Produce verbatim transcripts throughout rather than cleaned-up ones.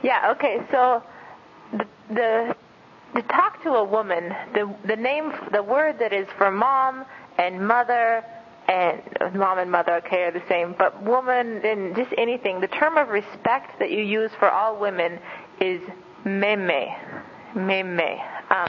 Yeah, okay, so the, the to talk to a woman, the the name, the word that is for mom and mother, and mom and mother, okay, are the same, but woman and just anything, the term of respect that you use for all women is meme, meme. Um,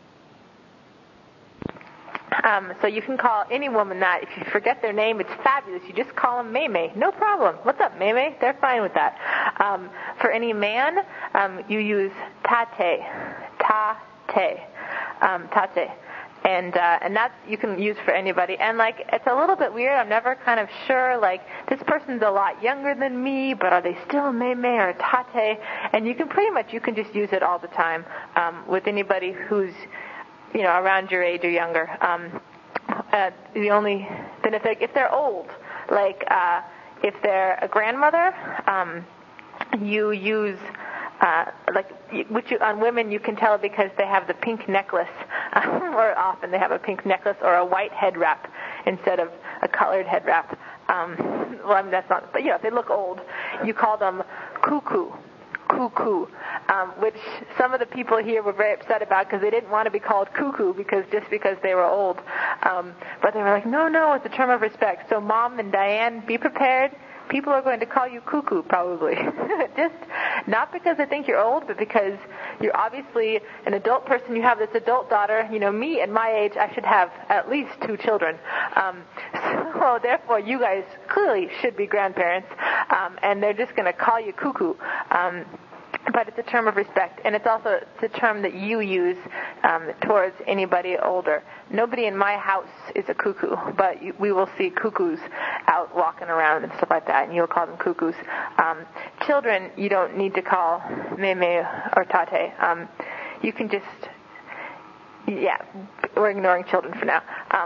Um, so you can call any woman that. If you forget their name, it's fabulous. You just call them Meme. No problem. What's up, Meme? They're fine with that. Um, for any man, um, you use tate, tate, um, tate. And, uh, and that's, you can use for anybody. And like, it's a little bit weird. I'm never kind of sure, like, this person's a lot younger than me, but are they still Meme or tate? And you can pretty much, you can just use it all the time, um, with anybody who's, you know, around your age or younger. Um, uh, the only, then if, they, if they're old, like uh, if they're a grandmother, um, you use, uh, like, which you, on women you can tell because they have the pink necklace, or often they have a pink necklace or a white head wrap instead of a colored head wrap. Um, well, I mean, that's not, but, you know, if they look old, you call them cuckoo. Cuckoo, um, which some of the people here were very upset about because they didn't want to be called cuckoo because just because they were old. Um, but they were like, no, no, it's a term of respect. So Mom and Diane, be prepared. People are going to call you cuckoo probably. Just not because they think you're old, but because you're obviously an adult person. You have this adult daughter. You know, me at my age, I should have at least two children. Um, so therefore, you guys clearly should be grandparents. Um, and they're just going to call you cuckoo. Um, But it's a term of respect, and it's also it's a term that you use um, towards anybody older. Nobody in my house is a cuckoo, but you, we will see cuckoos out walking around and stuff like that, and you'll call them cuckoos. Um, children, you don't need to call meme or tate. Um, you can just, yeah, we're ignoring children for now. Um,